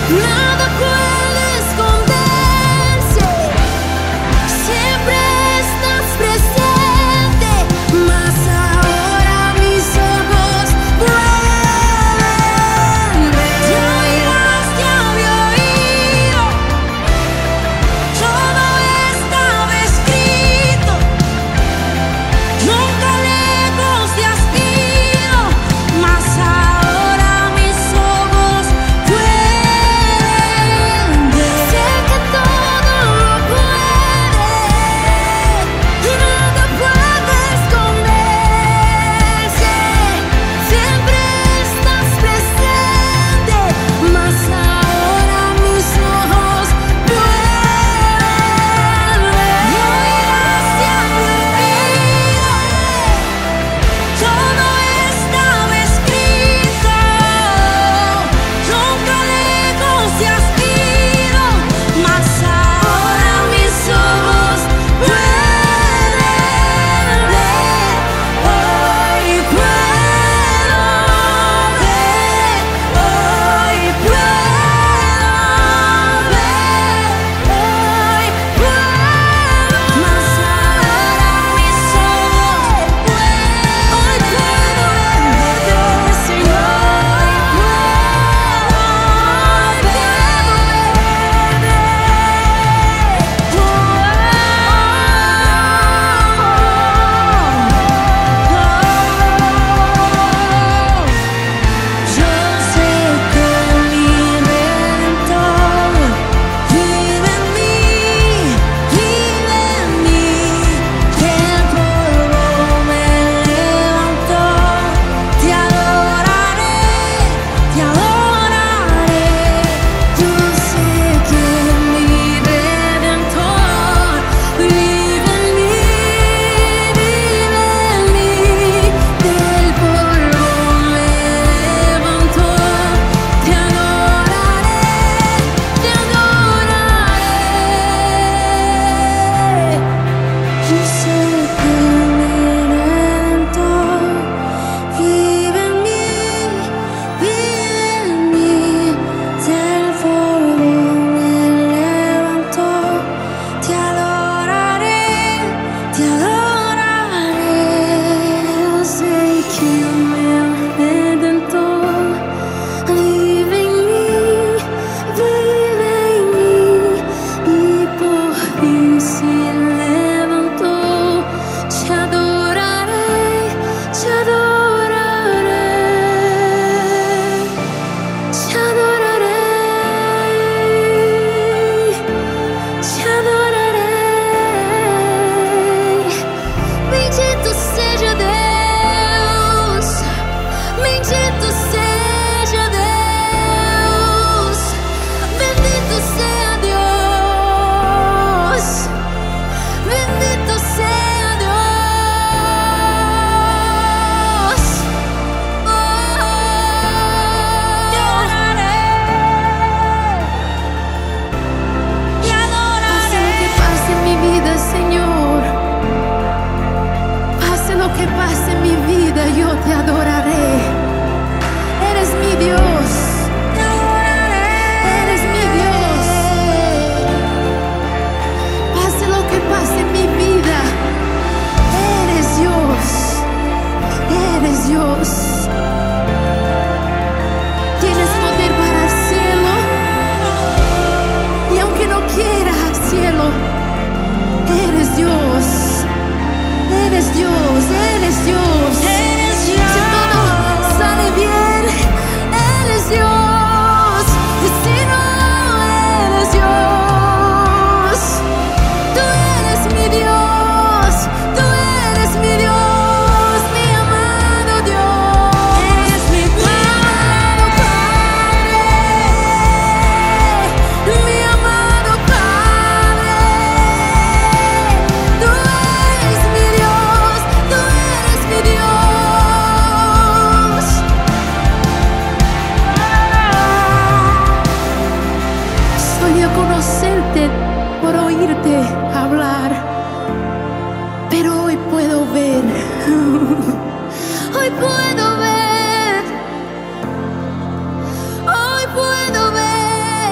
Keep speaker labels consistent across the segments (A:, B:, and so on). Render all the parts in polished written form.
A: nada puede esconderse. Siempre estás presente, mas ahora mis ojos pueden ver. Ya oirás, ya había oído, todo estaba escrito. Nunca lejos te has ido, mas ahora mis ojos pueden ver. Sé que todo lo puedes, nada puede esconderse. Siempre estás presente, mas ahora mis ojos pueden ver. Y oirás, te había oído, todo estaba escrito. Nunca lejos te has ido, mas ahora mis ojos pueden ver. Hoy puedo ver, hoy puedo ver, hoy puedo. Mas ahora mis ojos pueden, hoy puedo verte, Señor. Hoy yo sé que mi Redentor vive en mí, que el polvo me levantó. Te adoraré, te adoraré. Yo sé que mi Redentor vive en mí, del polvo me levantó. Te adoraré, te adoraré. Yo sé que mi Redentor vive en mí, del polvo me levantó. Te adoraré, te adoraré. Yo sé que mi Redentor vive en mí, y por fin se levantó. Te adoraré, te adoraré, te adoraré, te adoraré. Bendito seja Deus, bendito seja Deus, bendito sea Dios, bendito sea Dios. Te adoraré, te adoraré. Pase lo que pase en mi vida, Señor, pase lo que pase en mi vida, yo te adoraré. Eres mi Dios, te adoraré. Eres mi Dios. Pase lo que pase en mi vida, eres Dios, eres Dios. Tienes poder para el cielo, y aunque no quieras al cielo, eres Dios, eres Dios, eres Dios. Si todo sale bien, eres Dios. Y si no, eres Dios. Tú eres mi Dios, tú eres mi Dios, mi amado Dios. Eres mi amado Padre, mi amado Padre. Tú eres mi Dios, tú eres mi Dios. Solía conocerte por oírte hablar, pero hoy puedo ver, hoy puedo ver, hoy puedo ver.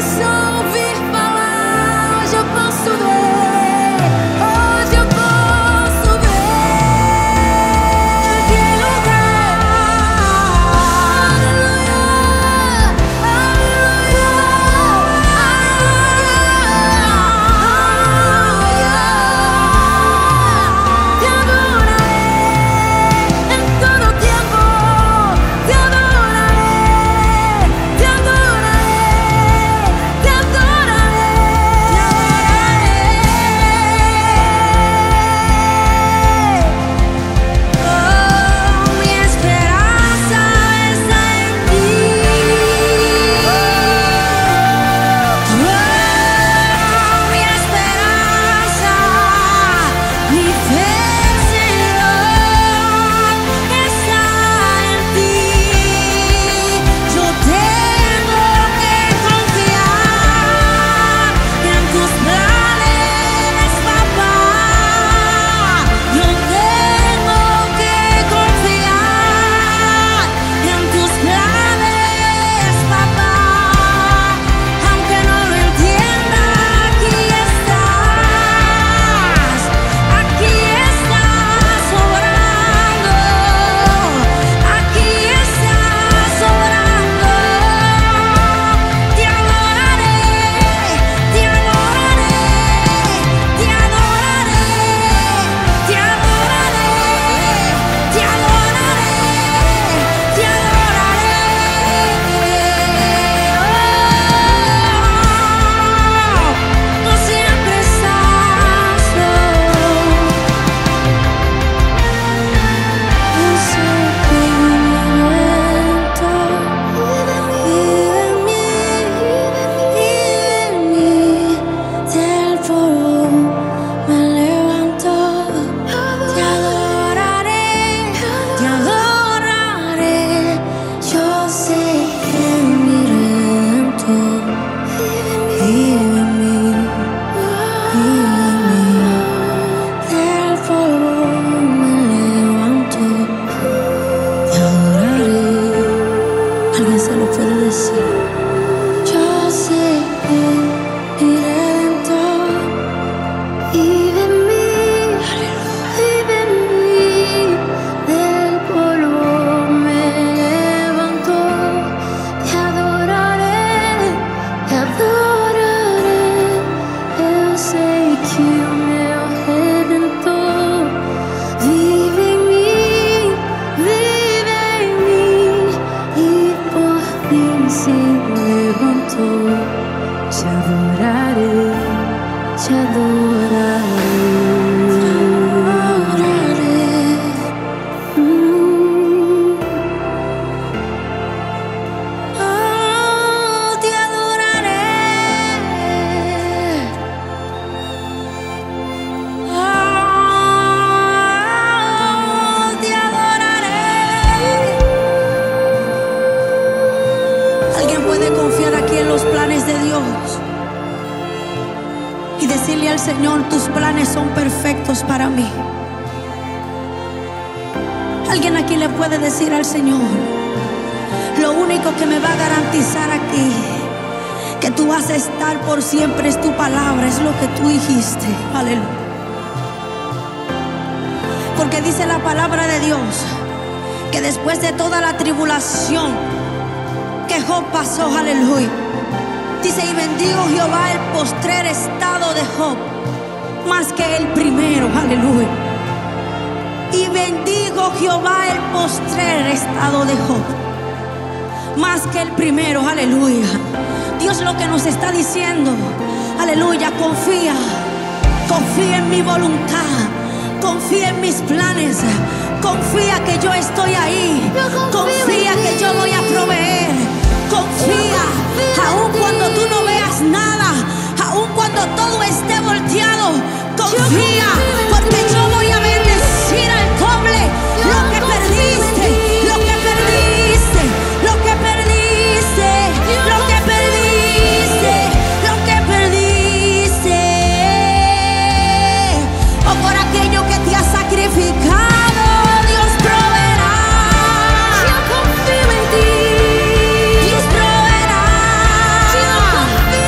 A: Señor, tus planes son perfectos para mí. Alguien aquí le puede decir al Señor: lo único que me va a garantizar aquí que tú vas a estar por siempre es tu palabra, es lo que tú dijiste. Aleluya. Porque dice la palabra de Dios que después de toda la tribulación que Job pasó, aleluya, dice: y bendigo Jehová el postrer estado de Job más que el primero, aleluya. Y bendigo Jehová el postrer estado de Job más que el primero, aleluya. Dios lo que nos está diciendo, aleluya: confía, confía en mi voluntad, confía en mis planes, confía que yo estoy ahí, confía que yo voy a proveer, confía, aun cuando tú no veas nada, aun cuando todo esté volteado, confía, porque yo voy a bendecir al doble lo que perdiste, lo que perdiste, lo que perdiste, lo que perdiste, lo que perdiste, o por aquello que te ha sacrificado. Confío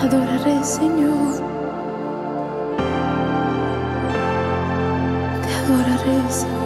B: adoraré, Señor. Te adoraré, Señor.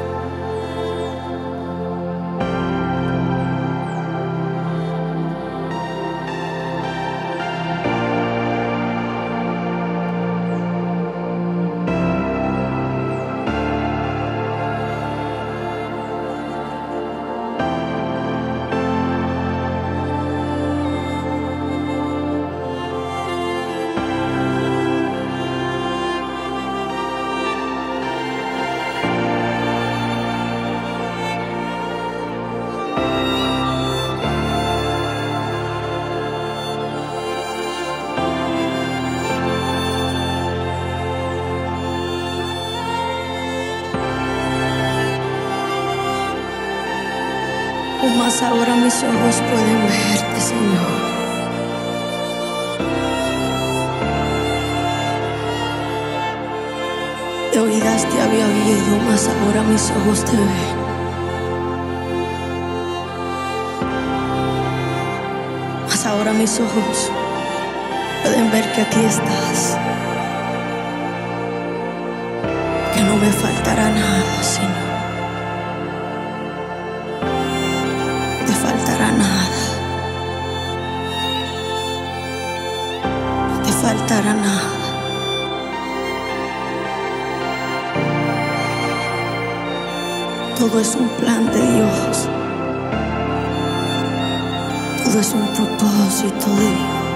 A: Mas ahora mis ojos pueden verte, Señor. De oídas te había oído, mas ahora mis ojos te ven. Mas ahora mis ojos pueden ver que aquí estás. Que no me faltará nada, Señor. Faltará nada, no te faltará nada. Todo es un plan de Dios, todo es un propósito de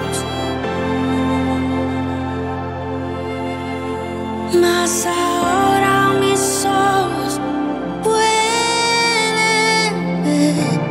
A: Dios. Mas ahora mis ojos pueden ver.